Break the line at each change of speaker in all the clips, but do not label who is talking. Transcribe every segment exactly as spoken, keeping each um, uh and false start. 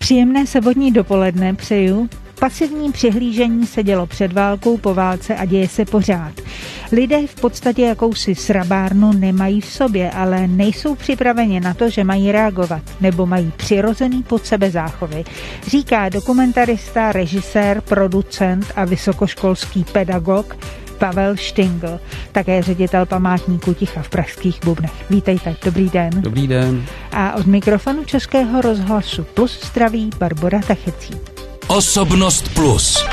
Příjemné sobotní dopoledne přeju. Pasivní přihlížení se dělo před válkou, po válce a děje se pořád. Lidé v podstatě jakousi srabárnu nemají v sobě, ale nejsou připraveni na to, že mají reagovat, nebo mají přirozený pod sebe záchovy, říká dokumentarista, režisér, producent a vysokoškolský pedagog Pavel Štingl, také ředitel památníku ticha v pražských Bubnech. Vítejte, dobrý den.
Dobrý den.
A od mikrofonu Českého rozhlasu Plus zdraví Barbora Tachecí.
Osobnost Plus.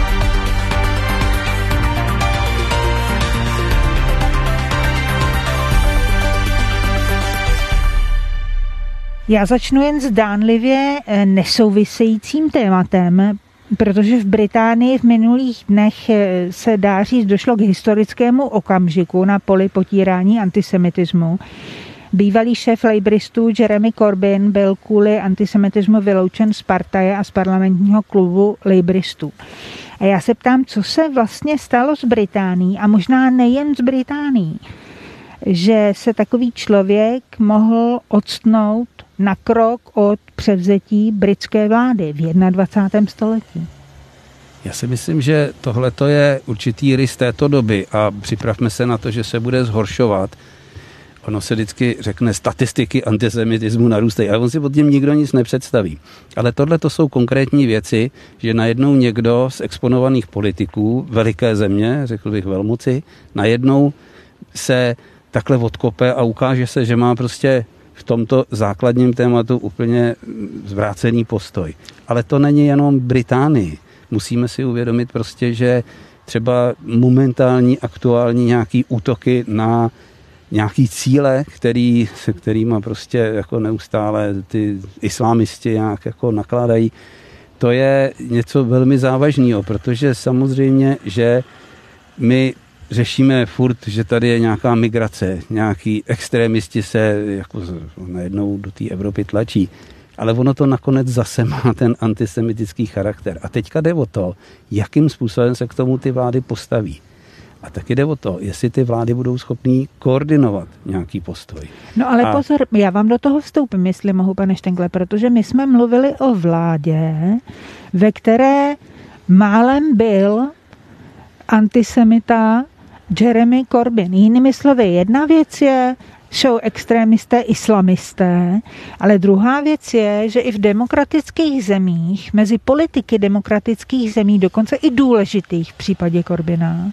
Já začnu jen zdánlivě nesouvisejícím tématem, protože v Británii v minulých dnech se dá říct, došlo k historickému okamžiku na poli potírání antisemitismu. Bývalý šéf labouristů Jeremy Corbyn byl kvůli antisemitismu vyloučen z partaje a z parlamentního klubu labouristů. A já se ptám, co se vlastně stalo s Británií a možná nejen s Británií, že se takový člověk mohl odstnout na krok od převzetí britské vlády v dvacátém prvním století.
Já si myslím, že tohle je určitý rys této doby a připravme se na to, že se bude zhoršovat. Ono se vždycky řekne, statistiky antisemitismu narůstají, ale on si pod tím nikdo nic nepředstaví. Ale tohle to jsou konkrétní věci, že najednou někdo z exponovaných politiků, veliké země, řekl bych velmoci, najednou se takhle odkope a ukáže se, že má prostě v tomto základním tématu úplně zvrácený postoj. Ale to není jenom Británii. Musíme si uvědomit prostě, že třeba momentální, aktuální nějaký útoky na nějaký cíle, který, se kterýma prostě jako neustále ty islámisti nějak jako nakládají, to je něco velmi závažného, protože samozřejmě, že my řešíme furt, že tady je nějaká migrace, nějaký extrémisti se jako najednou do té Evropy tlačí, ale ono to nakonec zase má ten antisemitický charakter. A teďka jde o to, jakým způsobem se k tomu ty vlády postaví. A taky jde o to, jestli ty vlády budou schopný koordinovat nějaký postoj.
No ale
a...
pozor, já vám do toho vstoupím, jestli mohu, pane Štengle, protože my jsme mluvili o vládě, ve které málem byl antisemita Jeremy Corbyn. Jinými slovy, jedna věc je, jsou extrémisté, islamisté, ale druhá věc je, že i v demokratických zemích, mezi politiky demokratických zemí, dokonce i důležitých v případě Corbyna,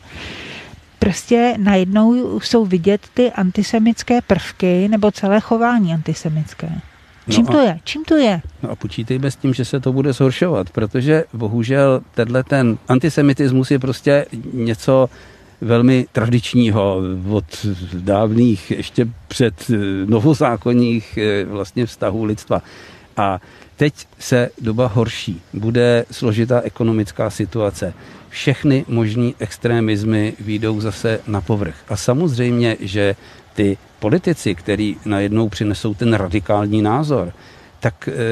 prostě najednou jsou vidět ty antisemické prvky nebo celé chování antisemické. Čím no a, to je? Čím to je?
No a počítejme s tím, že se to bude zhoršovat, protože bohužel tenhle ten antisemitismus je prostě něco velmi tradičního od dávných, ještě před novozákonních vlastně vztahů lidstva. A teď se doba horší. Bude složitá ekonomická situace. Všechny možný extrémizmy výjdou zase na povrch. A samozřejmě, že ty politici, kteří najednou přinesou ten radikální názor, tak e,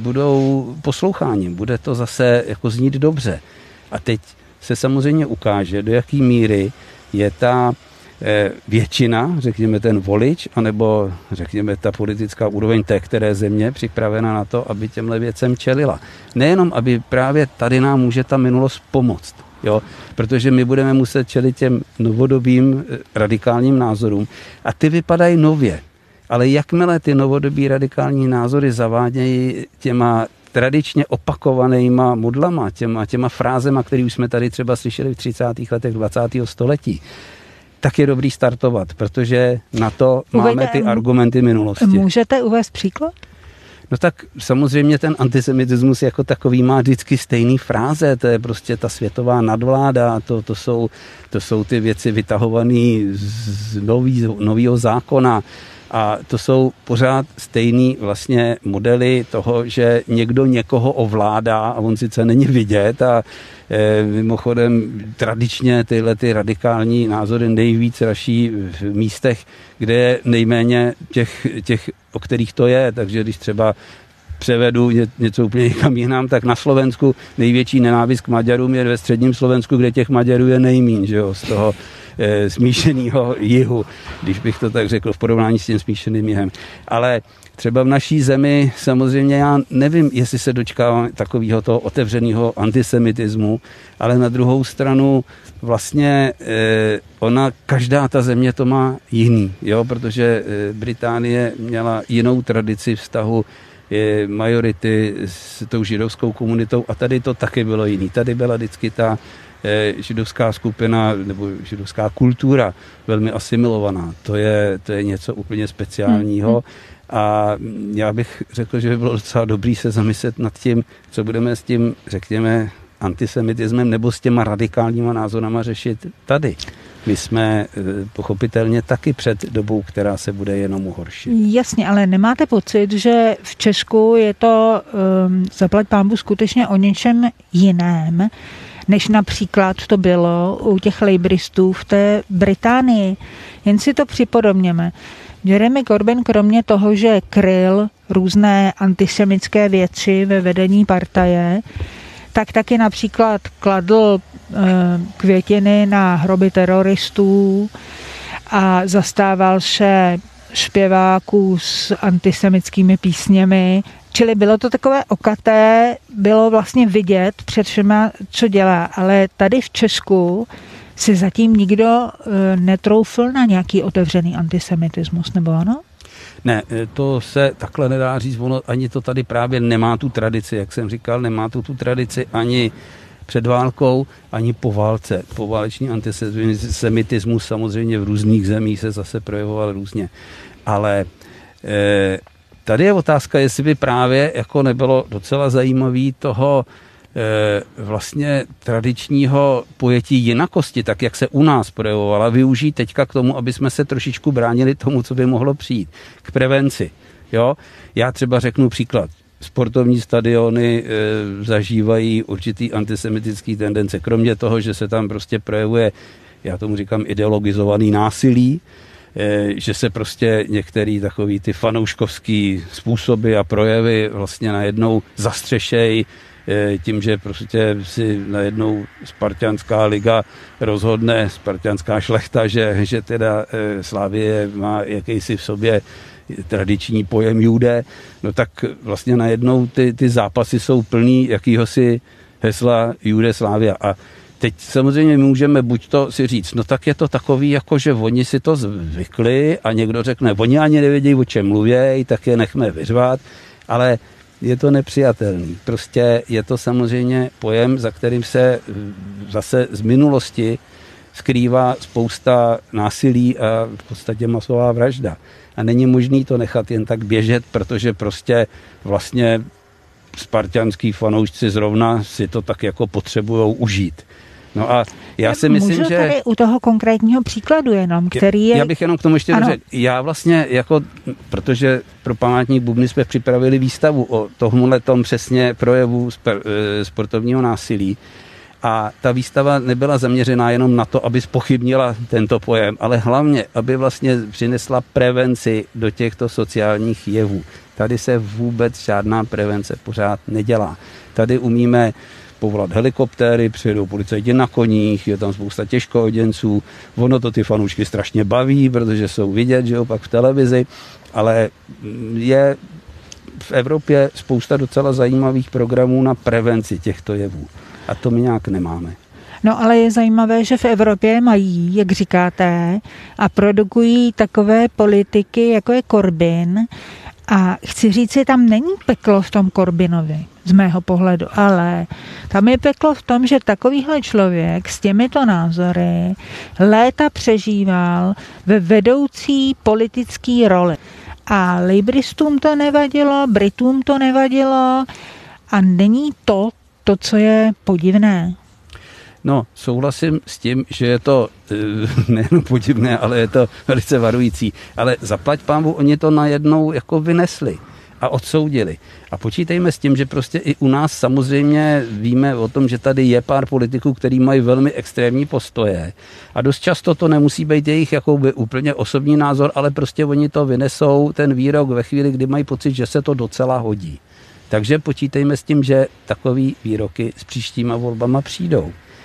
budou posloucháni. Bude to zase jako znít dobře. A teď se samozřejmě ukáže, do jaký míry je ta e, většina, řekněme ten volič, anebo řekněme ta politická úroveň té které země připravena na to, aby těmhle věcem čelila. Nejenom, aby právě tady nám může ta minulost pomoct, jo? Protože my budeme muset čelit těm novodobým radikálním názorům a ty vypadají nově. Ale jakmile ty novodobí radikální názory zavádějí těma tradičně opakovanýma modlama, těma, těma frázema, které už jsme tady třeba slyšeli v třicátých letech dvacátého století, tak je dobrý startovat, protože na to Uvejte, máme ty argumenty minulosti.
Můžete uvést příklad?
No tak samozřejmě ten antisemitismus jako takový má vždycky stejný fráze, to je prostě ta světová nadvláda, to, to, jsou, to jsou ty věci vytahované z nový, novýho zákona. A to jsou pořád stejný vlastně modely toho, že někdo někoho ovládá a on sice není vidět a e, mimochodem tradičně tyhle ty radikální názory nejvíc raší v místech, kde je nejméně těch, těch, o kterých to je. Takže když třeba převedu něco úplně někam jinam, tak na Slovensku největší nenávist k Maďarům je ve středním Slovensku, kde těch Maďarů je nejmíň, že jo, z toho e, smíšeného jihu, když bych to tak řekl v porovnání s tím smíšeným jihem. Ale třeba v naší zemi samozřejmě já nevím, jestli se dočkávám takového toho otevřeného antisemitismu, ale na druhou stranu vlastně eh, ona, každá ta země to má jiný, jo, protože eh, Británie měla jinou tradici vztahu eh, majority s tou židovskou komunitou a tady to taky bylo jiný. Tady byla vždycky ta eh, židovská skupina nebo židovská kultura velmi asimilovaná. To je, to je něco úplně speciálního. Hmm. A já bych řekl, že by bylo docela dobrý se zamyslet nad tím, co budeme s tím, řekněme, antisemitismem nebo s těma radikálníma názorama řešit tady. My jsme pochopitelně taky před dobou, která se bude jenom uhoršit.
Jasně, ale nemáte pocit, že v Česku je to um, zaplať pánbůh skutečně o něčem jiném, než například to bylo u těch lejbristů v té Británii. Jen si to připodobněme. Jeremy Corbyn kromě toho, že kryl různé antisemické věci ve vedení partaje, tak taky například kladl e, květiny na hroby teroristů a zastával se zpěváků s antisemickými písněmi. Čili bylo to takové okaté, bylo vlastně vidět před všema, co dělá. Ale tady v Česku si zatím nikdo e, netroufl na nějaký otevřený antisemitismus, nebo ano?
Ne, to se takhle nedá říct, ono ani to tady právě nemá tu tradici, jak jsem říkal, nemá to tu tradici ani před válkou, ani po válce. Poválečný antisemitismus samozřejmě v různých zemích se zase projevoval různě. Ale e, tady je otázka, jestli by právě jako nebylo docela zajímavý toho vlastně tradičního pojetí jinakosti, tak jak se u nás projevovala, využít teďka k tomu, aby jsme se trošičku bránili tomu, co by mohlo přijít. K prevenci. Jo? Já třeba řeknu příklad. Sportovní stadiony e, zažívají určitý antisemitický tendence. Kromě toho, že se tam prostě projevuje, já tomu říkám, ideologizovaný násilí, e, že se prostě některý takový ty fanouškovský způsoby a projevy vlastně najednou zastřešejí tím, že prostě si najednou Spartanská liga rozhodne, Spartanská šlechta, že, že teda Slavie má jakýsi v sobě tradiční pojem jude, no tak vlastně najednou ty, ty zápasy jsou plný jakýhosi hesla Jude Slavia. A teď samozřejmě můžeme buď to si říct, no tak je to takový, jako že oni si to zvykli a někdo řekne, oni ani nevědí, o čem mluvěj, tak je nechme vyřvat, ale je to nepřijatelný. Prostě je to samozřejmě pojem, za kterým se zase z minulosti skrývá spousta násilí a v podstatě masová vražda. A není možný to nechat jen tak běžet, protože prostě vlastně spartanský fanoušci zrovna si to tak jako potřebujou užít. No a já si myslím,
Můžu
že...
tady u toho konkrétního příkladu jenom, který je...
Já bych jenom k tomu ještě řekl. Já vlastně jako, protože pro památník Bubny jsme připravili výstavu o tomhletom přesně projevu sportovního násilí a ta výstava nebyla zaměřená jenom na to, aby zpochybnila tento pojem, ale hlavně, aby vlastně přinesla prevenci do těchto sociálních jevů. Tady se vůbec žádná prevence pořád nedělá. Tady umíme povolat helikoptéry, přijedou policajti na koních, je tam spousta těžkooděnců, ono to ty fanoušky strašně baví, protože jsou vidět, že opak v televizi, ale je v Evropě spousta docela zajímavých programů na prevenci těchto jevů. A to my nějak nemáme.
No ale je zajímavé, že v Evropě mají, jak říkáte, a produkují takové politiky, jako je Corbyn. A chci říct, že tam není peklo v tom Corbynovi, z mého pohledu, ale tam je peklo v tom, že takovýhle člověk s těmito názory léta přežíval ve vedoucí politické roli. A lejbristům to nevadilo, Britům to nevadilo a není to to, co je podivné.
No, souhlasím s tím, že je to nejen podivné, ale je to velice varující. Ale zaplať pánbůh, oni to najednou jako vynesli a odsoudili. A počítejme s tím, že prostě i u nás samozřejmě víme o tom, že tady je pár politiků, který mají velmi extrémní postoje. A dost často to nemusí být jejich jakoby úplně osobní názor, ale prostě oni to vynesou ten výrok ve chvíli, kdy mají pocit, že se to docela hodí. Takže počítejme s tím, že takový výroky s příštíma volbama přijdou.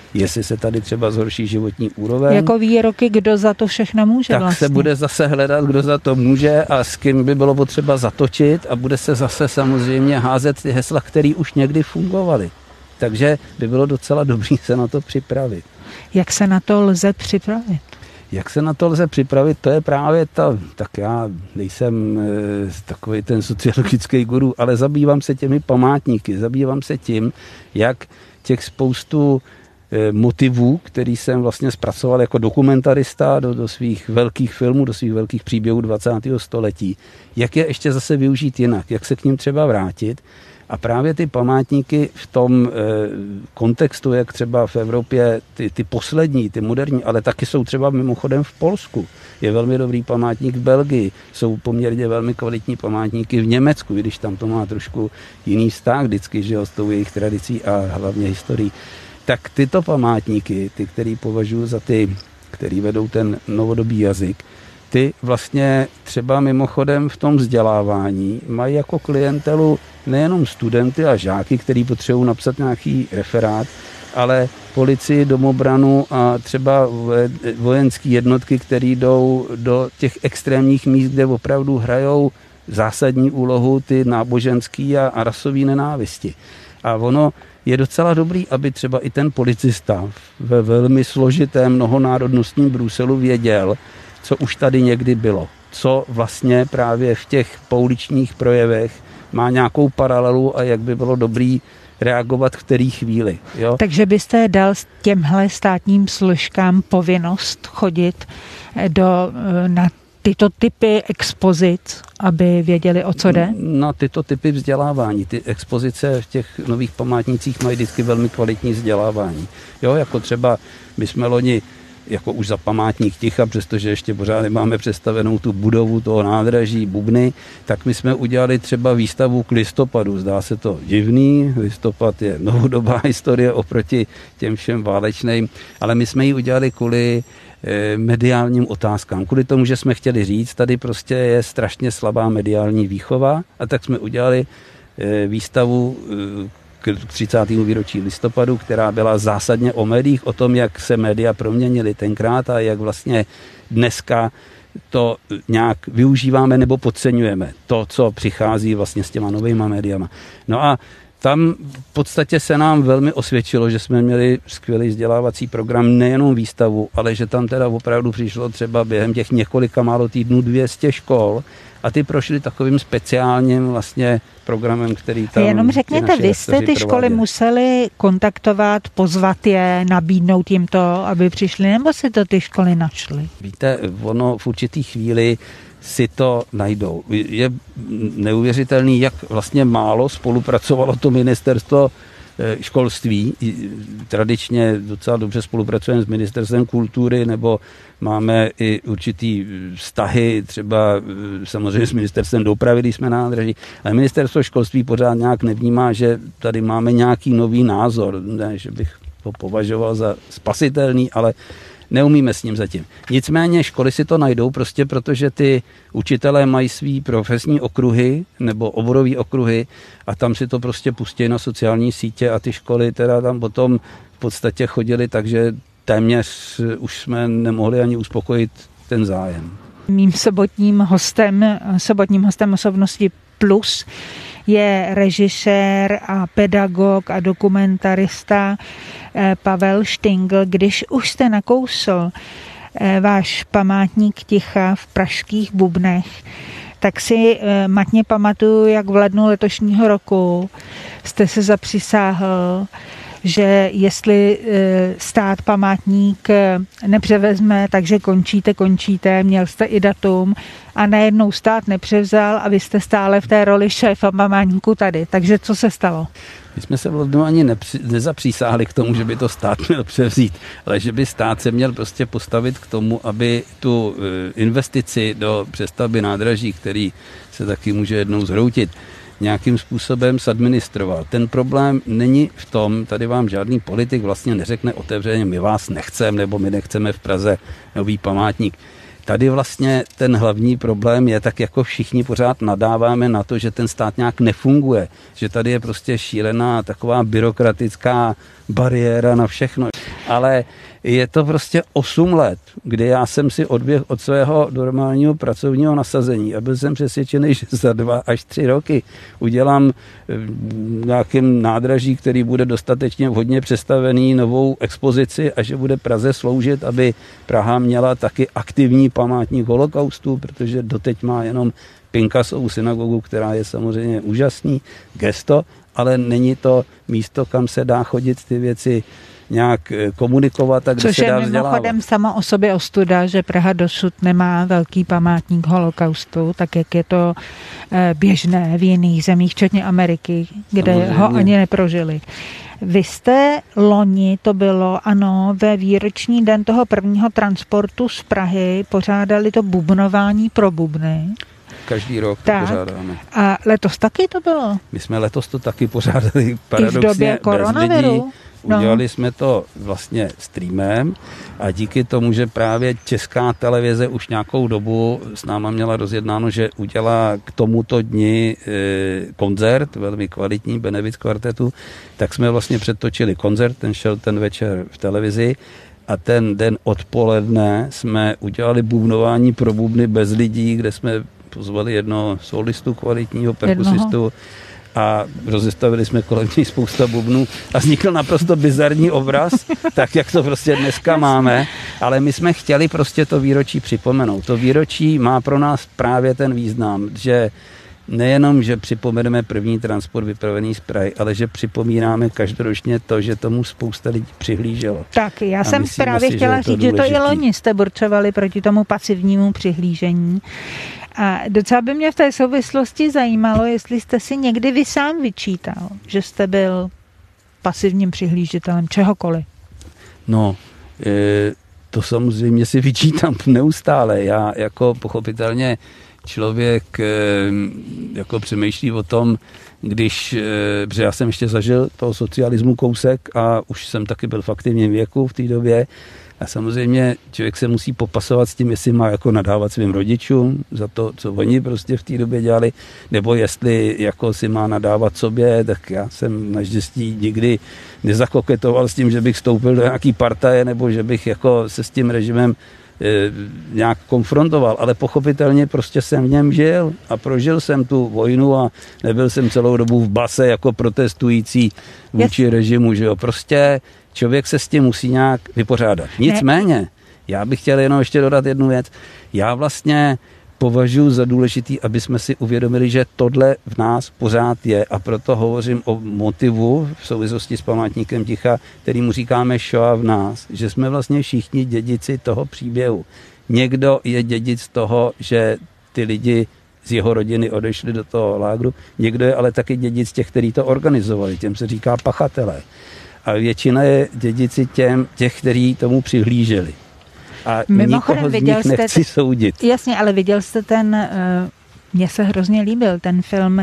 jestli se tady třeba zhorší životní úroveň.
Jako výroky, kdo za to všechno může
tak
vlastně.
Se bude zase hledat, kdo za to může a s kým by bylo potřeba zatočit a bude se zase samozřejmě házet ty hesla, které už někdy fungovaly. Takže by bylo docela dobré se na to připravit.
Jak se na to lze připravit?
Jak se na to lze připravit, to je právě ta, tak já nejsem e, takový ten sociologický guru, ale zabývám se těmi památníky, zabývám se tím, jak těch spoustu e, motivů, který jsem vlastně zpracoval jako dokumentarista do, do svých velkých filmů, do svých velkých příběhů dvacátého století, jak je ještě zase využít jinak, jak se k ním třeba vrátit. A právě ty památníky v tom e, kontextu, jak třeba v Evropě ty, ty poslední, ty moderní, ale taky jsou třeba mimochodem v Polsku. Je velmi dobrý památník v Belgii, jsou poměrně velmi kvalitní památníky v Německu, i když tam to má trošku jiný vztah vždycky, že jo, s tou jejich tradicí a hlavně historií. Tak tyto památníky, ty, který považuji za ty, který vedou ten novodobý jazyk, ty vlastně třeba mimochodem v tom vzdělávání mají jako klientelu nejenom studenty a žáky, který potřebují napsat nějaký referát, ale policii, domobranu a třeba vojenské jednotky, které jdou do těch extrémních míst, kde opravdu hrajou zásadní úlohu ty náboženský a, a rasový nenávisti. A ono je docela dobrý, aby třeba i ten policista ve velmi složitém mnohonárodnostním Bruselu věděl, co už tady někdy bylo. Co vlastně právě v těch pouličních projevech má nějakou paralelu a jak by bylo dobrý reagovat v které chvíli. Jo? Takže
byste dal těmhle státním složkám povinnost chodit do, na tyto typy expozic, aby věděli, o co jde?
Na tyto typy vzdělávání. Ty expozice v těch nových památnících mají vždycky velmi kvalitní vzdělávání. Jo, jako třeba my jsme loni jako už za památník ticha, přestože ještě pořád nemáme představenou tu budovu toho nádraží Bubny, tak my jsme udělali třeba výstavu k listopadu. Zdá se to divný, listopad je novodobá historie oproti těm všem válečným, ale my jsme ji udělali kvůli mediálním otázkám. Kvůli tomu, že jsme chtěli říct, tady prostě je strašně slabá mediální výchova a tak jsme udělali výstavu k třicátému výročí listopadu, která byla zásadně o médiích, o tom, jak se média proměnily tenkrát a jak vlastně dneska to nějak využíváme nebo podceňujeme. To, co přichází vlastně s těma novýma médiama. No a tam v podstatě se nám velmi osvědčilo, že jsme měli skvělý vzdělávací program, nejenom výstavu, ale že tam teda opravdu přišlo třeba během těch několika málo týdnů dvě stě škol a ty prošly takovým speciálním vlastně programem, který tam...
Jenom řekněte, vy jste ty školy museli kontaktovat, pozvat je, nabídnout jim to, aby přišli, nebo si to ty školy našly?
Víte, ono v určitý chvíli si to najdou. Je neuvěřitelný, jak vlastně málo spolupracovalo to ministerstvo školství. Tradičně docela dobře spolupracujeme s ministerstvem kultury, nebo máme i určitý vztahy, třeba samozřejmě s ministerstvem dopravy, když jsme na nádraží, ale ministerstvo školství pořád nějak nevnímá, že tady máme nějaký nový názor. Ne, že bych to považoval za spasitelný, ale neumíme s ním zatím. Nicméně školy si to najdou prostě, protože ty učitelé mají svý profesní okruhy nebo oborový okruhy a tam si to prostě pustí na sociální sítě a ty školy teda tam potom v podstatě chodily, takže téměř už jsme nemohli ani uspokojit ten zájem.
Mým sobotním hostem, sobotním hostem Osobnosti Plus je režisér a pedagog a dokumentarista Pavel Štingl. Když už jste nakousl váš památník ticha v pražských Bubnech, tak si matně pamatuju, jak v lednu letošního roku jste se zapřisáhl, že jestli stát památník nepřevezme, takže končíte, končíte, měl jste i datum a najednou stát nepřevzal a vy jste stále v té roli šéfa památníku tady. Takže co se stalo?
My jsme se vlastně ani nepři, nezapřísáhli k tomu, že by to stát měl převzít, ale že by stát se měl prostě postavit k tomu, aby tu investici do přestavby nádraží, který se taky může jednou zhroutit, nějakým způsobem zadministroval. Ten problém není v tom, tady vám žádný politik vlastně neřekne otevřeně, my vás nechceme, nebo my nechceme v Praze nový památník. Tady vlastně ten hlavní problém je, tak jako všichni pořád nadáváme na to, že ten stát nějak nefunguje, že tady je prostě šílená taková byrokratická bariéra na všechno. ale je to prostě osm let, kdy já jsem si odběhl od svého normálního pracovního nasazení a byl jsem přesvědčený, že za dva až tři roky udělám nějakým nádraží, který bude dostatečně vhodně přestavený, novou expozici a že bude Praze sloužit, aby Praha měla taky aktivní památník holokaustu, protože doteď má jenom Pinkassovu synagogu, která je samozřejmě úžasný gesto, ale není to místo, kam se dá chodit ty věci nějak komunikovat a kde
Což
se dá
vzdělávat. Což je mimochodem sama o sobě ostuda, že Praha dosud nemá velký památník holokaustu, tak jak je to běžné v jiných zemích, včetně Ameriky, kde samozřejmě ho ani neprožili. Vy jste loni, to bylo, ano, ve výroční den toho prvního transportu z Prahy pořádali to bubnování pro bubny.
Každý rok to pořádáme.
A letos taky to bylo?
My jsme letos to taky pořádali paradoxně
i v době koronaviru.
Udělali no. jsme to vlastně streamem a díky tomu, že právě Česká televize už nějakou dobu s náma měla rozjednáno, že udělá k tomuto dni e, koncert, velmi kvalitní Benevit kvartetu, tak jsme vlastně přetočili koncert, ten šel ten večer v televizi a ten den odpoledne jsme udělali bubnování pro bubny bez lidí, kde jsme pozvali jednoho solistu kvalitního, perkusistu, jednoho. A rozestavili jsme kolem něj spousta bubnů a vznikl naprosto bizarní obraz, tak jak to prostě dneska máme, ale my jsme chtěli prostě to výročí připomenout. To výročí má pro nás právě ten význam, že nejenom, že připomeneme první transport vypravený z Prahy, ale že připomínáme každoročně to, že tomu spousta lidí přihlíželo.
Tak, já a jsem právě si, chtěla že říct, že to i loni jste burčovali proti tomu pasivnímu přihlížení. A docela by mě v té souvislosti zajímalo, jestli jste si někdy vy sám vyčítal, že jste byl pasivním přihlížitelem čehokoliv.
No, e, to samozřejmě si vyčítám neustále. Já jako pochopitelně člověk e, jako přemýšlí o tom, když, e, protože já jsem ještě zažil toho socialismu kousek a už jsem taky byl v aktivním věku v té době. A samozřejmě člověk se musí popasovat s tím, jestli má jako nadávat svým rodičům za to, co oni prostě v té době dělali, nebo jestli jako si má nadávat sobě, tak já jsem naštěstí nikdy nezakoketoval s tím, že bych vstoupil do nějaký partaje, nebo že bych jako se s tím režimem e, nějak konfrontoval, ale pochopitelně prostě jsem v něm žil a prožil jsem tu vojnu a nebyl jsem celou dobu v base jako protestující vůči yes. režimu, že jo, prostě člověk se s tím musí nějak vypořádat. Nicméně, já bych chtěl jenom ještě dodat jednu věc. Já vlastně považuji za důležitý, aby jsme si uvědomili, že tohle v nás pořád je a proto hovořím o motivu v souvislosti s památníkem ticha, kterýmu říkáme Shoah v nás, že jsme vlastně všichni dědici toho příběhu. Někdo je dědic toho, že ty lidi z jeho rodiny odešli do toho lágru, někdo je ale taky dědic těch, kteří to organizovali, těm se říká pachatelé. A většina je dědici těm, těch, kteří tomu přihlíželi. A nikoho z nich nechci
jste,
soudit.
Jasně, ale viděl jste ten, mně se hrozně líbil, ten film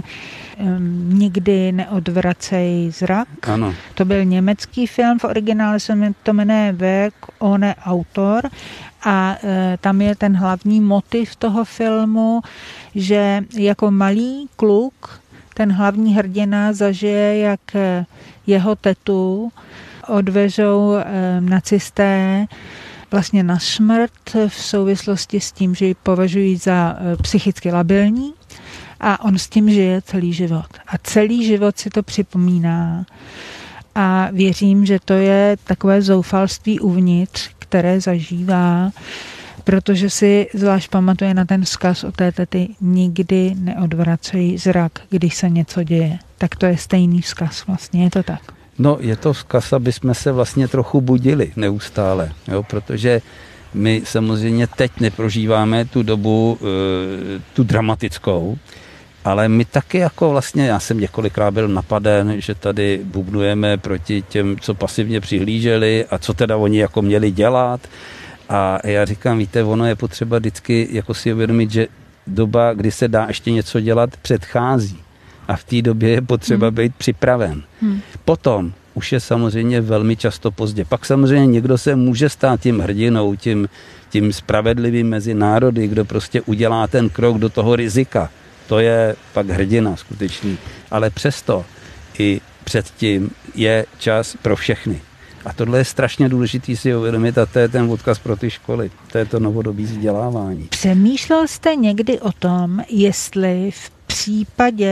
Nikdy neodvracej zrak.
Ano.
To byl německý film, v originále se to jmenuje Weg ohne Autor a tam je ten hlavní motiv toho filmu, že jako malý kluk ten hlavní hrdina zažije, jak jeho tetu odvezou e, nacisté vlastně na smrt v souvislosti s tím, že ji považují za e, psychicky labilní a on s tím žije celý život. A celý život si to připomíná a věřím, že to je takové zoufalství uvnitř, které zažívá, protože si zvlášť pamatuje na ten vzkaz o té tety nikdy neodvracej zrak, když se něco děje. Tak to je stejný vzkaz vlastně, je to tak?
No, je to vzkaz, aby jsme se vlastně trochu budili neustále, jo, protože my samozřejmě teď neprožíváme tu dobu, tu dramatickou, ale my taky jako vlastně, já jsem několikrát byl napaden, že tady bubnujeme proti těm, co pasivně přihlíželi a co teda oni jako měli dělat. A já říkám, víte, ono je potřeba vždycky jako si uvědomit, že doba, kdy se dá ještě něco dělat, předchází. A v té době je potřeba hmm. být připraven. Hmm. Potom už je samozřejmě velmi často pozdě. Pak samozřejmě někdo se může stát tím hrdinou, tím, tím spravedlivým mezi národy, kdo prostě udělá ten krok do toho rizika. To je pak hrdina skutečný. Ale přesto i předtím je čas pro všechny. A tohle je strašně důležitý si uvědomit a to je ten odkaz pro ty školy. To je to novodobí vzdělávání.
Přemýšlel jste někdy o tom, jestli v případě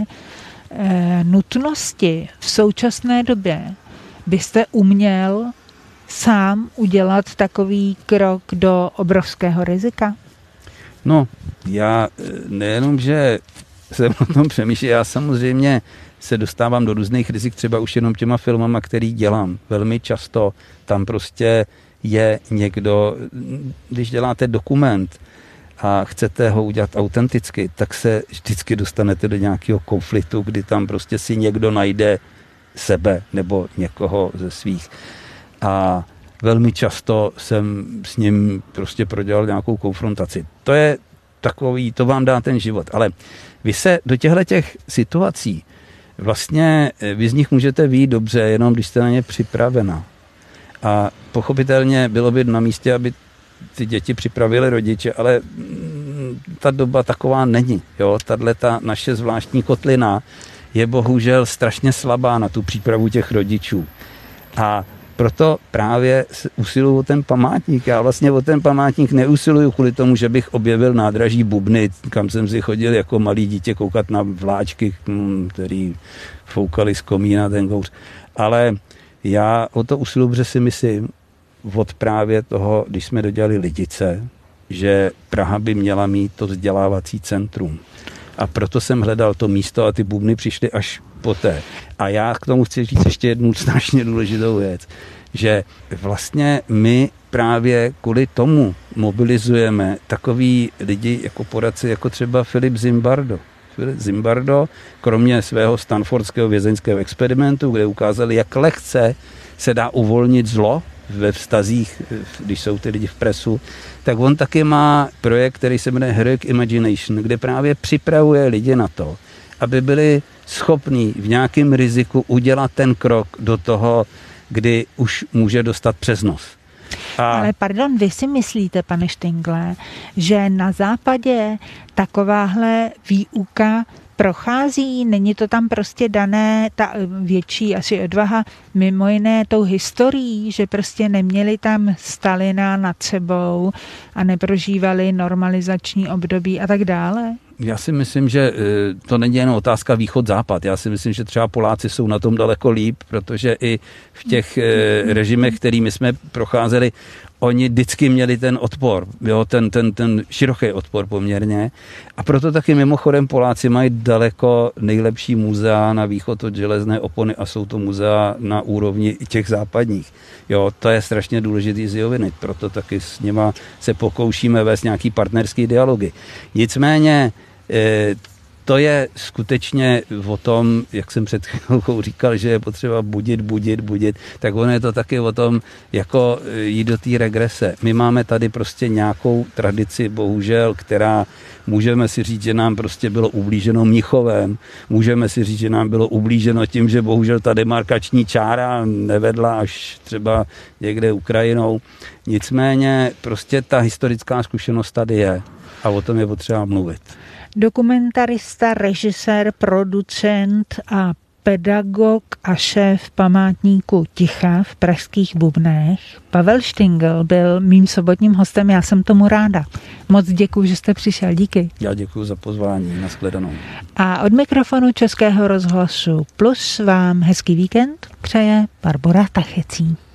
e, nutnosti v současné době byste uměl sám udělat takový krok do obrovského rizika?
No, já nejenom, že jsem o tom přemýšlel, já samozřejmě se dostávám do různých rizik, třeba už jenom těma filmama, který dělám. Velmi často tam prostě je někdo, když děláte dokument a chcete ho udělat autenticky, tak se vždycky dostanete do nějakého konfliktu, kdy tam prostě si někdo najde sebe nebo někoho ze svých. A velmi často jsem s ním prostě prodělal nějakou konfrontaci. To je takový, to vám dá ten život. Ale vy se do těchto těch situací vlastně vy z nich můžete vyjít dobře, jenom když jste na ně připravena. A pochopitelně bylo by na místě, aby ty děti připravili rodiče, ale ta doba taková není. Jo? Tahle ta naše zvláštní kotlina je bohužel strašně slabá na tu přípravu těch rodičů. A proto právě usiluju o ten památník. Já vlastně o ten památník neusiluju kvůli tomu, že bych objevil nádraží Bubny, kam jsem si chodil jako malý dítě koukat na vláčky, který foukali z komína ten kouř. Ale já o to usiluju, protože si myslím od právě toho, když jsme dodělali Lidice, že Praha by měla mít to vzdělávací centrum. A proto jsem hledal to místo a ty Bubny přišly až poté. A já k tomu chci říct ještě jednu strašně důležitou věc, že vlastně my právě kvůli tomu mobilizujeme takový lidi jako poradci, jako třeba Filip Zimbardo. Filip Zimbardo, kromě svého stanfordského vězeňského experimentu, kde ukázali, jak lehce se dá uvolnit zlo ve vztazích, když jsou ty lidi v presu, tak on taky má projekt, který se jmenuje Heroic Imagination, kde právě připravuje lidi na to, aby byli schopní v nějakém riziku udělat ten krok do toho, kdy už může dostat přes nos. A...
Ale pardon, vy si myslíte, pane Štingle, že na západě takováhle výuka prochází, není to tam prostě dané, ta větší asi odvaha, mimo jiné tou historií, že prostě neměli tam Stalina nad sebou a neprožívali normalizační období a tak dále?
Já si myslím, že to není jen otázka východ-západ. Já si myslím, že třeba Poláci jsou na tom daleko líp, protože i v těch režimech, kterými jsme procházeli, oni vždycky měli ten odpor, jo, ten, ten, ten široký odpor poměrně. A proto taky mimochodem Poláci mají daleko nejlepší muzea na východ od železné opony a jsou to muzea na úrovni těch západních. Jo, to je strašně důležitý zjevit, proto taky s něma se pokoušíme vést nějaký partnerský dialogy. Nicméně e, to je skutečně o tom, jak jsem před chvilkou říkal, že je potřeba budit, budit, budit, tak ono je to taky o tom, jako jít do té regrese. My máme tady prostě nějakou tradici, bohužel, která můžeme si říct, že nám prostě bylo ublíženo Mnichovem, můžeme si říct, že nám bylo ublíženo tím, že bohužel ta demarkační čára nevedla až třeba někde Ukrajinou. Nicméně prostě ta historická zkušenost tady je a o tom je potřeba mluvit.
Dokumentarista, režisér, producent a pedagog a šéf památníku ticha v pražských Bubnech. Pavel Štingl byl mým sobotním hostem, já jsem tomu ráda. Moc děkuji, že jste přišel, díky.
Já děkuji za pozvání, nashledanou.
A od mikrofonu Českého rozhlasu Plus vám hezký víkend přeje Barbora Tachecí.